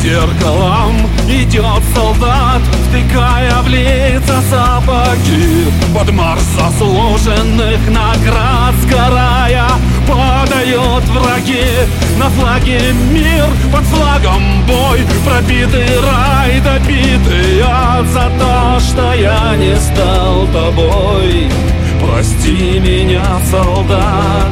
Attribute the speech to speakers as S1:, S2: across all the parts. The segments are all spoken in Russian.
S1: зеркалом идет солдат, втыкая в лица сапоги. Под марш заслуженных наград сгорая падают враги. На флаге мир, под флагом бой, пробитый рай, добитый ад. За то, что я не стал тобой, прости меня, солдат.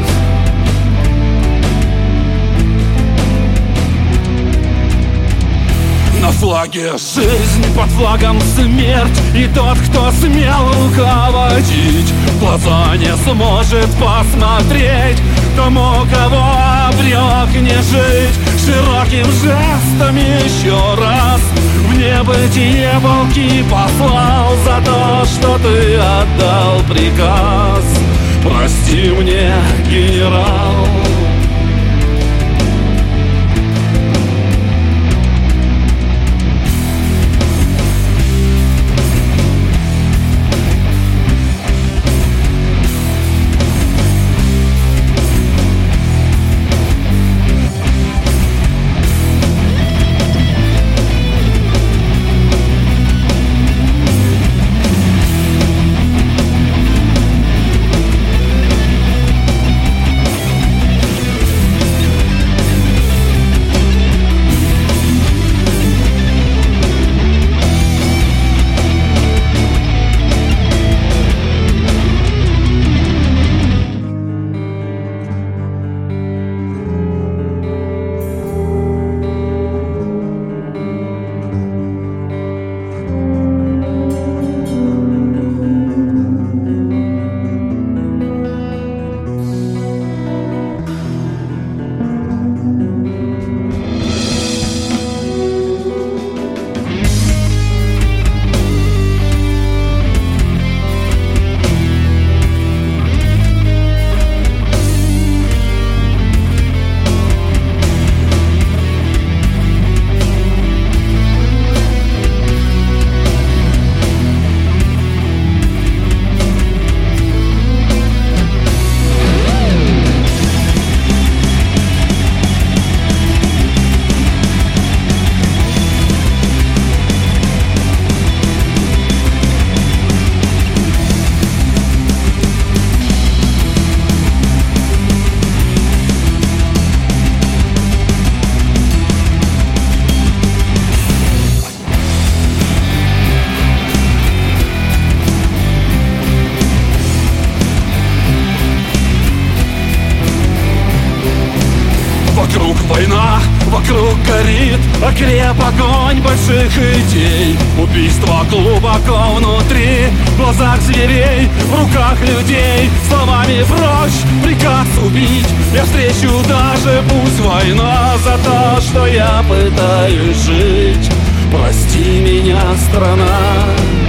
S1: На флаге жизнь, под флагом смерть, и тот, кто смел руководить, в глаза не сможет посмотреть тому, кого обрек не жить. Широким жестом еще раз в небытие волки послал за то, что ты отдал приказ. Прости мне, генерал. Вокруг война, вокруг горит, окреп огонь больших идей. Убийство глубоко внутри, в глазах зверей, в руках людей. Словами прочь, приказ убить. Я встречу даже пусть война за то, что я пытаюсь жить. Прости меня, страна.